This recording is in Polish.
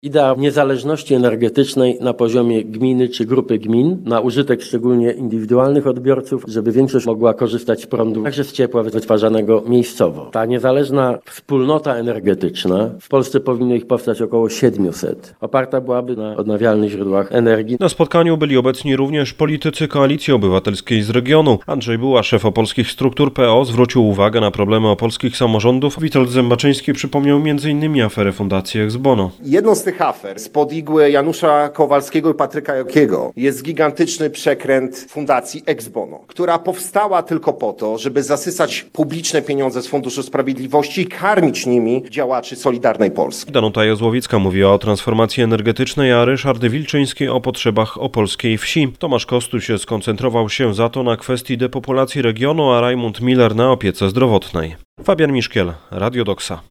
Idea niezależności energetycznej na poziomie gminy czy grupy gmin, na użytek szczególnie indywidualnych odbiorców, żeby większość mogła korzystać z prądu, także z ciepła wytwarzanego miejscowo. Ta niezależna wspólnota energetyczna, w Polsce powinno ich powstać około 700. Oparta byłaby na odnawialnych źródłach energii. Na spotkaniu byli obecni również politycy Koalicji Obywatelskiej z regionu. Andrzej Buła, szef opolskich struktur PO, zwrócił uwagę na problemy opolskich samorządów. Witold Zębaczyński przypomniał m.in. aferę Fundacji Ex Bono. Jedną z tych afer spod igły Janusza Kowalskiego i Patryka Jokiego jest gigantyczny przekręt Fundacji Ex Bono, która powstała tylko po to, żeby zasysać publiczne pieniądze z Funduszu Sprawiedliwości i karmić nimi działaczy Solidarnej Polski. Danuta Jozłowicka mówiła o transformacji energetycznej, a Ryszard Wilczyński o potrzebach opolskiej wsi. Tomasz Kostuś skoncentrował się za to na kwestii depopulacji regionu, a Rajmund Miller na opiece zdrowotnej. Fabian Miszkiel, Radio Doksa.